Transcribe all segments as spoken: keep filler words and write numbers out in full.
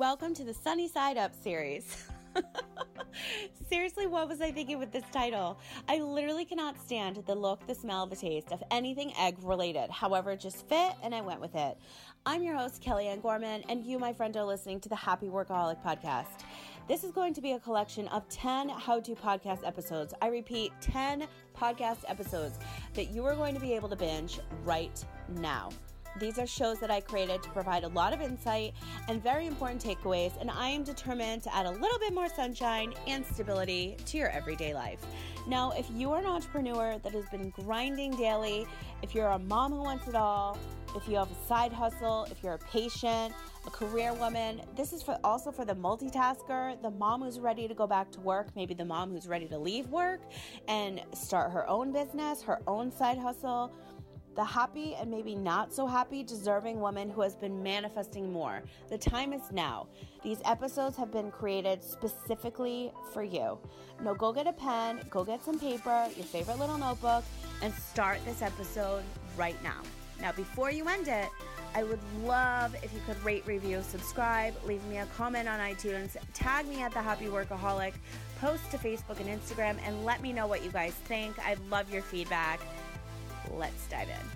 welcome to the Sunny Side Up series. Seriously, what was I thinking with this title? I literally cannot stand the look, the smell, the taste of anything egg related. However, it just fit and I went with it. I'm your host, Kellyanne Gorman, and you, my friend, are listening to the Happy Workaholic podcast. This is going to be a collection of ten how-to podcast episodes. I repeat, ten podcast episodes that you are going to be able to binge right now. These are shows that I created to provide a lot of insight and very important takeaways, and I am determined to add a little bit more sunshine and stability to your everyday life. Now, if you are an entrepreneur that has been grinding daily, if you're a mom who wants it all, if you have a side hustle, if you're a patient, a career woman, this is for also for the multitasker, the mom who's ready to go back to work, maybe the mom who's ready to leave work and start her own business, her own side hustle, the happy and maybe not so happy, deserving woman who has been manifesting more. The time is now. These episodes have been created specifically for you. Now go get a pen, go get some paper, your favorite little notebook, and start this episode right now. Now, before you end it, I would love if you could rate, review, subscribe, leave me a comment on iTunes, tag me at The Happy Workaholic, post to Facebook and Instagram, and let me know what you guys think. I'd love your feedback. Let's dive in.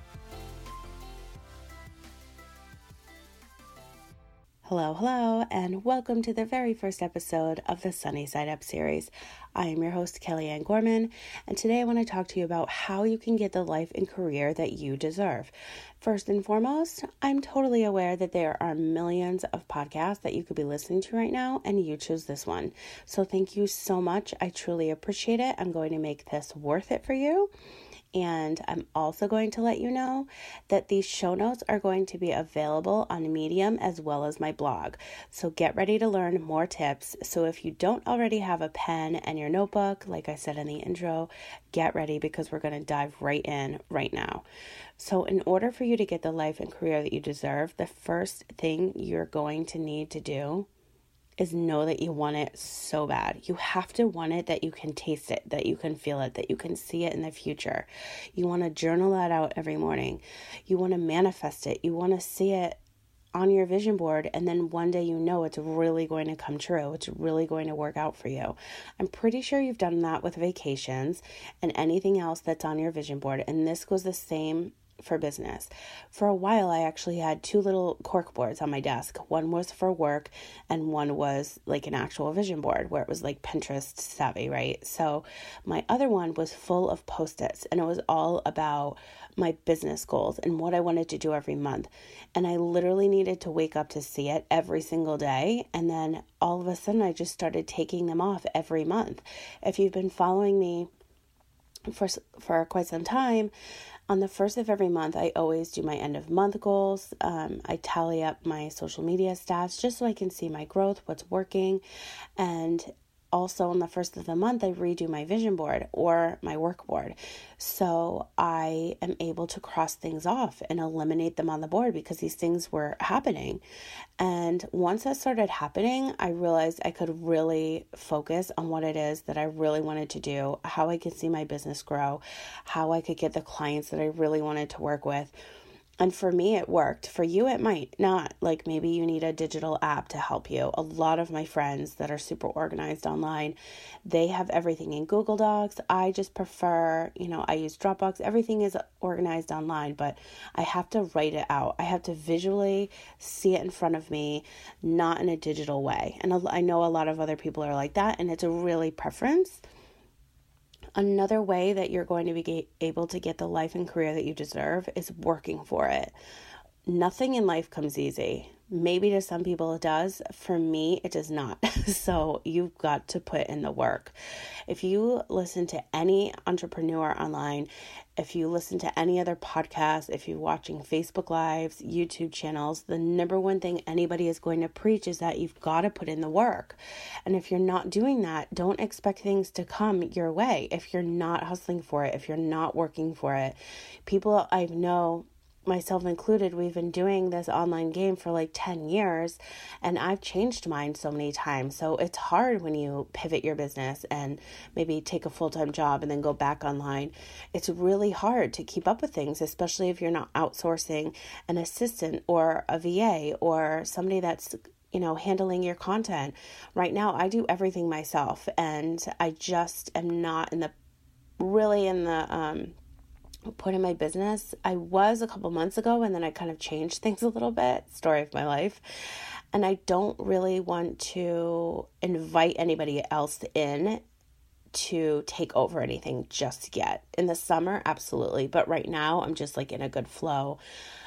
Hello, hello, and welcome to the very first episode of the Sunny Side Up series. I am your host, Kellyanne Gorman, and today I want to talk to you about how you can get the life and career that you deserve. First and foremost, I'm totally aware that there are millions of podcasts that you could be listening to right now, and you choose this one. So thank you so much. I truly appreciate it. I'm going to make this worth it for you. And I'm also going to let you know that these show notes are going to be available on Medium as well as my blog. So get ready to learn more tips. So if you don't already have a pen and your notebook, like I said in the intro, get ready because we're going to dive right in right now. So in order for you to get the life and career that you deserve, the first thing you're going to need to do is know that you want it so bad. You have to want it that you can taste it, that you can feel it, that you can see it in the future. You want to journal that out every morning. You want to manifest it. You want to see it on your vision board, and then one day you know it's really going to come true. It's really going to work out for you. I'm pretty sure you've done that with vacations and anything else that's on your vision board, and this goes the same for business. For a while, I actually had two little cork boards on my desk. One was for work and one was like an actual vision board where it was like Pinterest savvy, right? So my other one was full of Post-its and it was all about my business goals and what I wanted to do every month. And I literally needed to wake up to see it every single day. And then all of a sudden, I just started taking them off every month. If you've been following me for for quite some time, on the first of every month, I always do my end of month goals. Um, I tally up my social media stats just so I can see my growth, what's working. And also on the first of the month, I redo my vision board or my work board. So I am able to cross things off and eliminate them on the board because these things were happening. And once that started happening, I realized I could really focus on what it is that I really wanted to do, how I could see my business grow, how I could get the clients that I really wanted to work with. And for me, it worked. For you, it might not. Like maybe you need a digital app to help you. A lot of my friends that are super organized online, they have everything in Google Docs. I just prefer, you know, I use Dropbox. Everything is organized online, but I have to write it out. I have to visually see it in front of me, not in a digital way. And I know a lot of other people are like that, and it's a really preference. Another way that you're going to be able to get the life and career that you deserve is working for it. Nothing in life comes easy. Maybe to some people it does. For me, it does not. So you've got to put in the work. If you listen to any entrepreneur online, if you listen to any other podcast, if you're watching Facebook Lives, YouTube channels, the number one thing anybody is going to preach is that you've got to put in the work. And if you're not doing that, don't expect things to come your way. If you're not hustling for it, if you're not working for it, people I know, myself included, we've been doing this online game for like ten years and I've changed mine so many times. So it's hard when you pivot your business and maybe take a full-time job and then go back online. It's really hard to keep up with things, especially if you're not outsourcing an assistant or a V A or somebody that's you know, handling your content. Right now, I do everything myself, and I just am not in the, really in the, um, point in my business. I was a couple months ago, and then I kind of changed things a little bit, story of my life. And I don't really want to invite anybody else in to take over anything just yet. In the summer, absolutely. But right now, I'm just like in a good flow.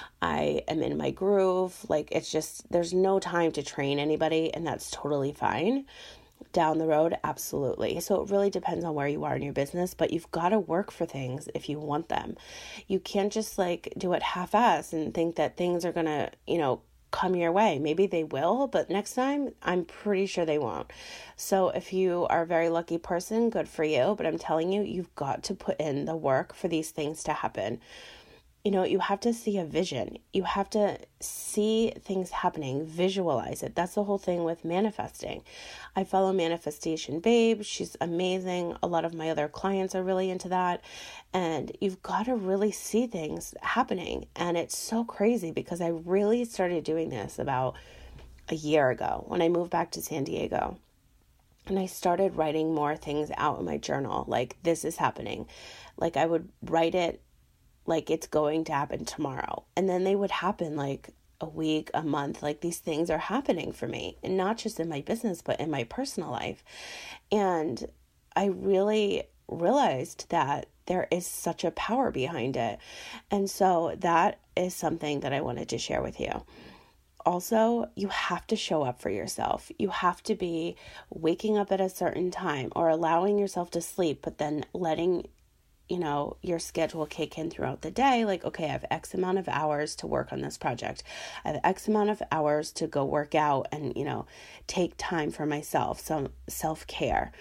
I am in my groove. Like, it's just, there's no time to train anybody, and that's totally fine. Down the road, absolutely. So it really depends on where you are in your business, but you've got to work for things if you want them. You can't just like do it half-ass and think that things are going to, you know, come your way. Maybe they will, but next time I'm pretty sure they won't. So if you are a very lucky person, good for you. But I'm telling you, you've got to put in the work for these things to happen. You know, you have to see a vision. You have to see things happening, visualize it. That's the whole thing with manifesting. I follow Manifestation Babe. She's amazing. A lot of my other clients are really into that. And you've got to really see things happening. And it's so crazy because I really started doing this about a year ago when I moved back to San Diego. And I started writing more things out in my journal. Like, this is happening. Like, I would write it like it's going to happen tomorrow. And then they would happen like a week, a month. Like, these things are happening for me, and not just in my business, but in my personal life. And I really realized that there is such a power behind it. And so that is something that I wanted to share with you. Also, you have to show up for yourself. You have to be waking up at a certain time or allowing yourself to sleep, but then letting you know, your schedule kick in throughout the day. Like, okay, I have X amount of hours to work on this project. I have X amount of hours to go work out and, you know, take time for myself, some self-care.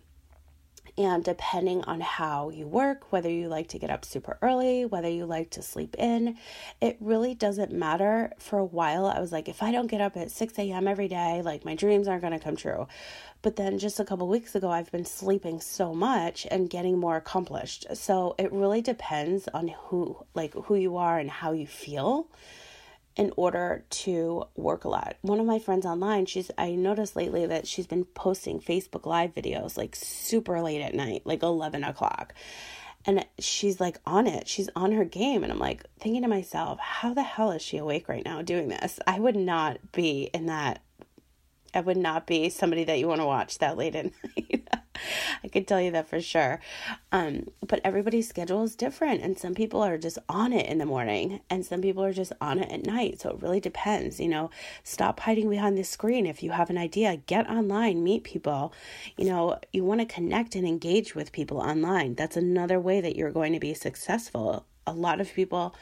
And depending on how you work, whether you like to get up super early, whether you like to sleep in, it really doesn't matter. For a while, I was like, if I don't get up at six a.m. every day, like, my dreams aren't going to come true. But then just a couple weeks ago, I've been sleeping so much and getting more accomplished. So it really depends on who, like, who you are and how you feel in order to work a lot. One of my friends online, she's, I noticed lately that she's been posting Facebook Live videos like super late at night, like eleven o'clock. And she's like on it. She's on her game. And I'm like thinking to myself, how the hell is she awake right now doing this? I would not be in that. I would not be somebody that you want to watch that late at night. I could tell you that for sure. Um, but everybody's schedule is different. And some people are just on it in the morning and some people are just on it at night. So it really depends, you know, stop hiding behind the screen. If you have an idea, get online, meet people. You know, you want to connect and engage with people online. That's another way that you're going to be successful. A lot of people,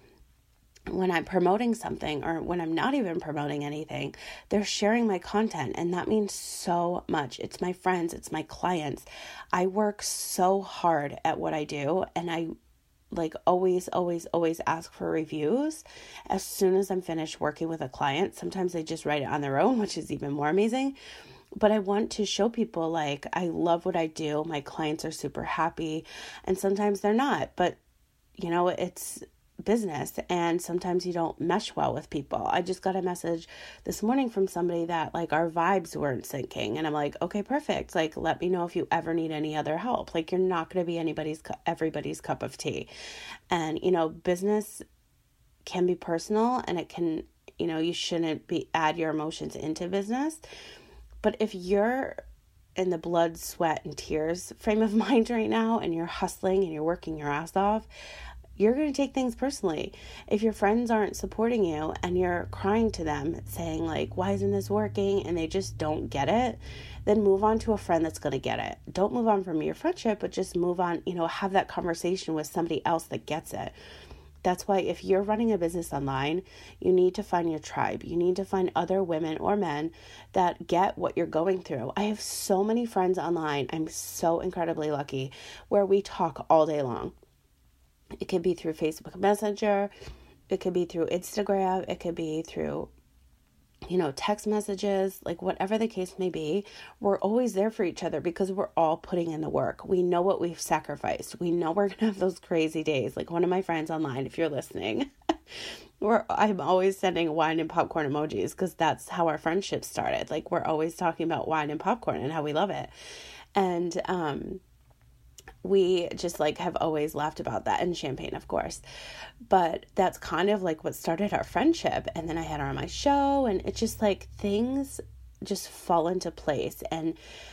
when I'm promoting something or when I'm not even promoting anything, they're sharing my content. And that means so much. It's my friends. It's my clients. I work so hard at what I do. And I like always, always, always ask for reviews as soon as I'm finished working with a client. Sometimes they just write it on their own, which is even more amazing. But I want to show people like, I love what I do. My clients are super happy. And sometimes they're not. But, you know, it's business, and sometimes you don't mesh well with people. I just got a message this morning from somebody that like our vibes weren't syncing, and I'm like, okay, perfect. Like, let me know if you ever need any other help. Like, you're not going to be anybody's everybody's cup of tea. And you know, business can be personal, and it can, you know, you shouldn't be add your emotions into business. But if you're in the blood, sweat, and tears frame of mind right now, and you're hustling and you're working your ass off, you're going to take things personally. If your friends aren't supporting you and you're crying to them saying like, why isn't this working? And they just don't get it, then move on to a friend that's going to get it. Don't move on from your friendship, but just move on, you know, have that conversation with somebody else that gets it. That's why if you're running a business online, you need to find your tribe. You need to find other women or men that get what you're going through. I have so many friends online. I'm so incredibly lucky where we talk all day long. It could be through Facebook Messenger. It could be through Instagram. It could be through, you know, text messages, like whatever the case may be. We're always there for each other because we're all putting in the work. We know what we've sacrificed. We know we're going to have those crazy days. Like one of my friends online, if you're listening, we're I'm always sending wine and popcorn emojis because that's how our friendship started. Like, we're always talking about wine and popcorn and how we love it. And um we just like have always laughed about that, and champagne, of course. But that's kind of like what started our friendship. And then I had her on my show, and it's just like things just fall into place. And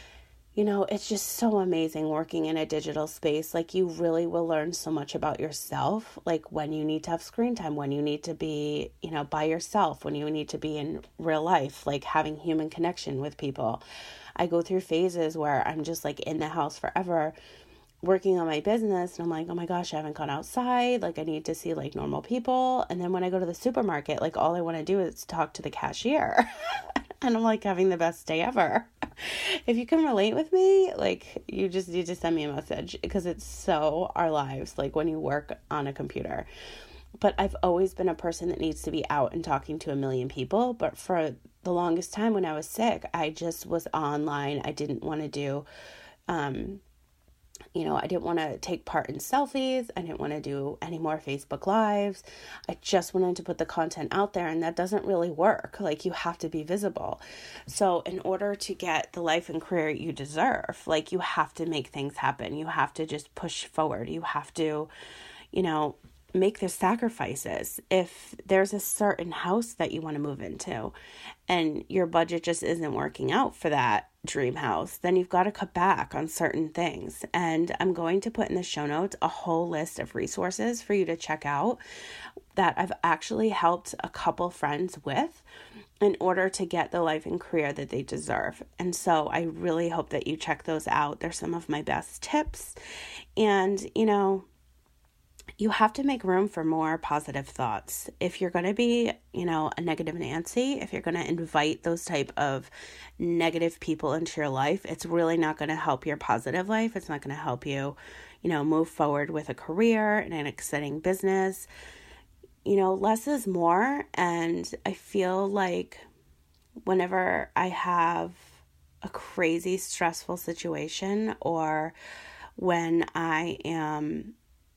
you know, it's just so amazing working in a digital space. Like, you really will learn so much about yourself, like when you need to have screen time, when you need to be, you know, by yourself, when you need to be in real life, like having human connection with people. I go through phases where I'm just like in the house forever working on my business, and I'm like, oh my gosh, I haven't gone outside. Like, I need to see like normal people. And then when I go to the supermarket, like all I want to do is talk to the cashier. And I'm like having the best day ever. If you can relate with me, like, you just need to send me a message, because it's so our lives, like when you work on a computer. But I've always been a person that needs to be out and talking to a million people. But for the longest time when I was sick, I just was online. I didn't want to do, um, you know, I didn't want to take part in selfies. I didn't want to do any more Facebook Lives. I just wanted to put the content out there, and that doesn't really work. Like, you have to be visible. So in order to get the life and career you deserve, like, you have to make things happen. You have to just push forward. You have to, you know, make the sacrifices. If there's a certain house that you want to move into and your budget just isn't working out for that dream house, then you've got to cut back on certain things. And I'm going to put in the show notes a whole list of resources for you to check out that I've actually helped a couple friends with in order to get the life and career that they deserve. And so I really hope that you check those out. They're some of my best tips. And, you know, you have to make room for more positive thoughts. If you're going to be, you know, a negative Nancy, if you're going to invite those type of negative people into your life, it's really not going to help your positive life. It's not going to help you, you know, move forward with a career and an exciting business. You know, less is more. And I feel like whenever I have a crazy stressful situation, or when I am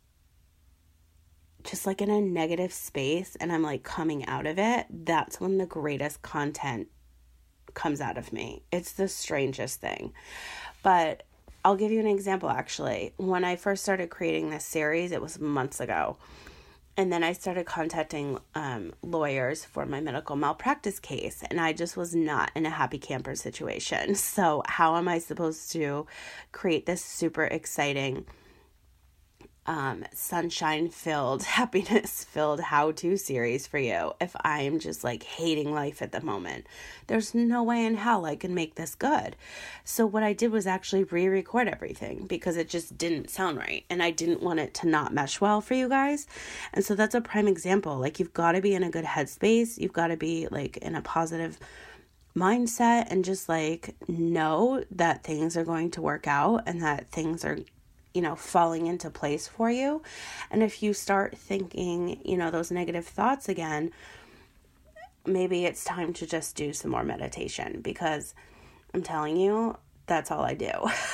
just like in a negative space and I'm like coming out of it, that's when the greatest content comes out of me. It's the strangest thing. But I'll give you an example, actually. When I first started creating this series, it was months ago. And then I started contacting um, lawyers for my medical malpractice case. And I just was not in a happy camper situation. So how am I supposed to create this super exciting Um, sunshine-filled, happiness-filled how-to series for you if I'm just like hating life at the moment? There's no way in hell I can make this good. So what I did was actually re-record everything, because it just didn't sound right, and I didn't want it to not mesh well for you guys. And so that's a prime example. Like, you've got to be in a good headspace. You've got to be like in a positive mindset, and just like know that things are going to work out, and that things are, you know, falling into place for you. And if you start thinking, you know, those negative thoughts again, maybe it's time to just do some more meditation, because I'm telling you, that's all I do.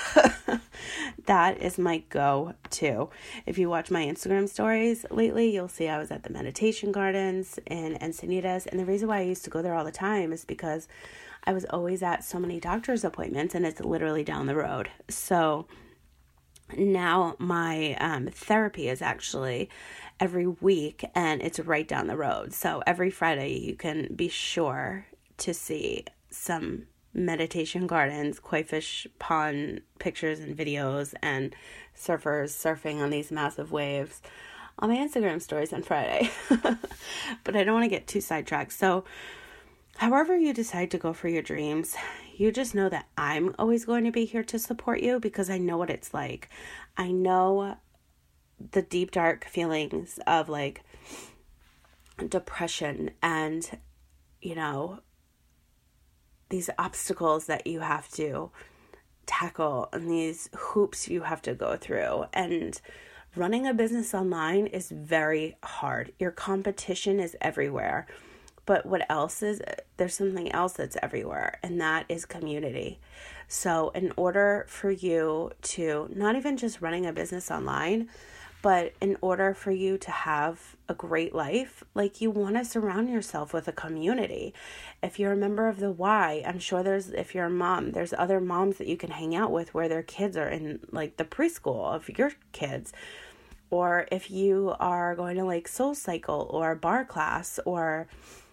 That is my go-to. If you watch my Instagram stories lately, you'll see I was at the meditation gardens in Encinitas. And the reason why I used to go there all the time is because I was always at so many doctor's appointments, and it's literally down the road. So now my um, therapy is actually every week, and it's right down the road. So every Friday you can be sure to see some meditation gardens, koi fish pond pictures and videos, and surfers surfing on these massive waves on my Instagram stories on Friday. But I don't want to get too sidetracked. So however you decide to go for your dreams, you just know that I'm always going to be here to support you, because I know what it's like. I know the deep, dark feelings of like depression and, you know, these obstacles that you have to tackle and these hoops you have to go through. And running a business online is very hard. Your competition is everywhere. But what else is, there's something else that's everywhere, and that is community. So in order for you to, not even just running a business online, But in order for you to have a great life, like, you want to surround yourself with a community. If you're a member of the Y, I'm sure there's, if you're a mom, there's other moms that you can hang out with where their kids are in like the preschool of your kids. Or if you are going to like Soul Cycle or a bar class, or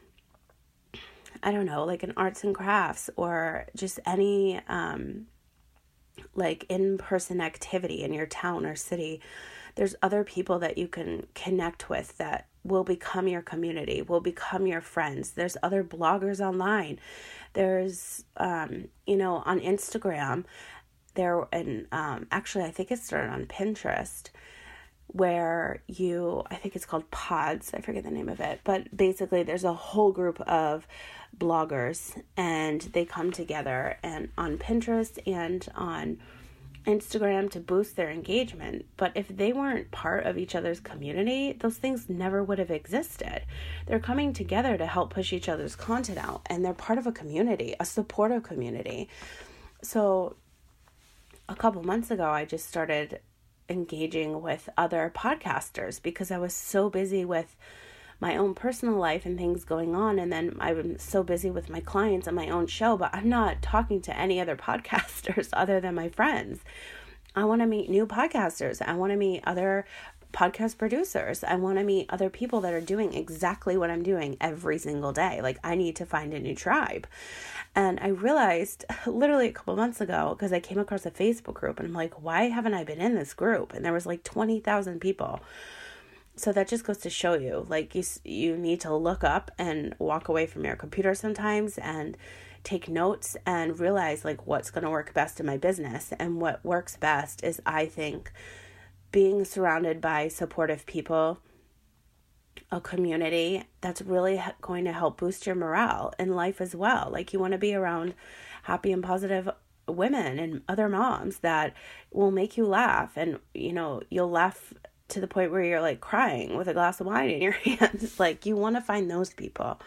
I don't know, like an arts and crafts, or just any um, like in-person activity in your town or city, there's other people that you can connect with that will become your community, will become your friends. There's other bloggers online. There's, um, you know, on Instagram, there, and um, actually I think it started on Pinterest, where you, I think it's called Pods, I forget the name of it, but basically there's a whole group of bloggers, and they come together and on Pinterest and on Instagram to boost their engagement. But if they weren't part of each other's community, those things never would have existed. They're coming together to help push each other's content out, and they're part of a community, a supportive community. So a couple months ago, I just started engaging with other podcasters because I was so busy with my own personal life and things going on. And then I'm so busy with my clients and my own show, but I'm not talking to any other podcasters other than my friends. I want to meet new podcasters. I want to meet other podcast producers. I want to meet other people that are doing exactly what I'm doing every single day. Like, I need to find a new tribe. And I realized literally a couple months ago, because I came across a Facebook group and I'm like, why haven't I been in this group? And there was like twenty thousand people. So that just goes to show you, like, you you need to look up and walk away from your computer sometimes and take notes and realize, like, what's going to work best in my business. And what works best is, I think, being surrounded by supportive people, a community that's really going to help boost your morale in life as well. Like, you want to be around happy and positive women and other moms that will make you laugh. And, you know, you'll laugh to the point where you're like crying with a glass of wine in your hands. Like, you want to find those people.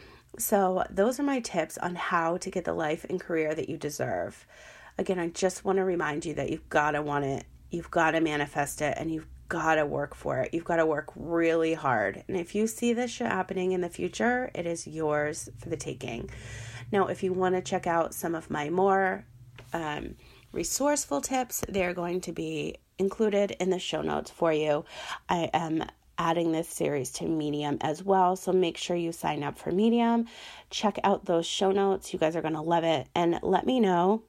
So those are my tips on how to get the life and career that you deserve. Again, I just want to remind you that you've got to want it. You've got to manifest it, and you've got to work for it. You've got to work really hard. And if you see this shit happening in the future, it is yours for the taking. Now, if you want to check out some of my more um, resourceful tips, they're going to be included in the show notes for you. I am adding this series to Medium as well, so make sure you sign up for Medium. Check out those show notes. You guys are going to love it. And let me know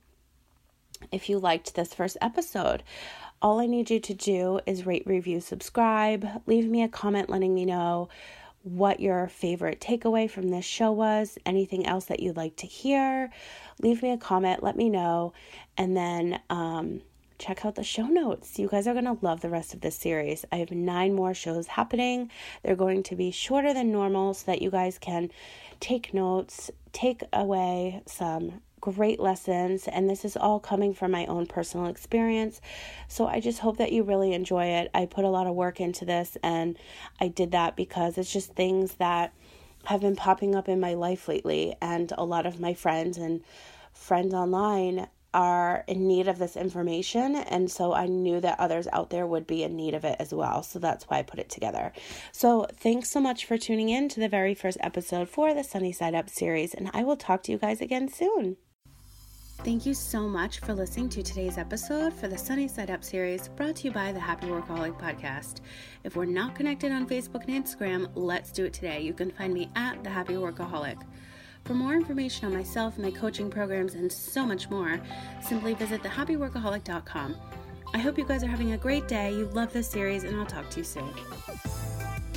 if you liked this first episode. All I need you to do is rate, review, subscribe. Leave me a comment letting me know what your favorite takeaway from this show was, anything else that you'd like to hear. Leave me a comment, let me know, and then um, check out the show notes. You guys are going to love the rest of this series. I have nine more shows happening. They're going to be shorter than normal so that you guys can take notes, take away some great lessons, and this is all coming from my own personal experience. So I just hope that you really enjoy it. I put a lot of work into this, and I did that because it's just things that have been popping up in my life lately, and a lot of my friends and friends online are in need of this information, and so I knew that others out there would be in need of it as well, so that's why I put it together. So thanks so much for tuning in to the very first episode for the Sunny Side Up series, and I will talk to you guys again soon. Thank you so much for listening to today's episode for the Sunny Side Up series, brought to you by the Happy Workaholic Podcast. If we're not connected on Facebook and Instagram, let's do it today. You can find me at the Happy Workaholic. For more information on myself, my coaching programs, and so much more, simply visit the happy workaholic dot com. I hope you guys are having a great day. You love this series, and I'll talk to you soon.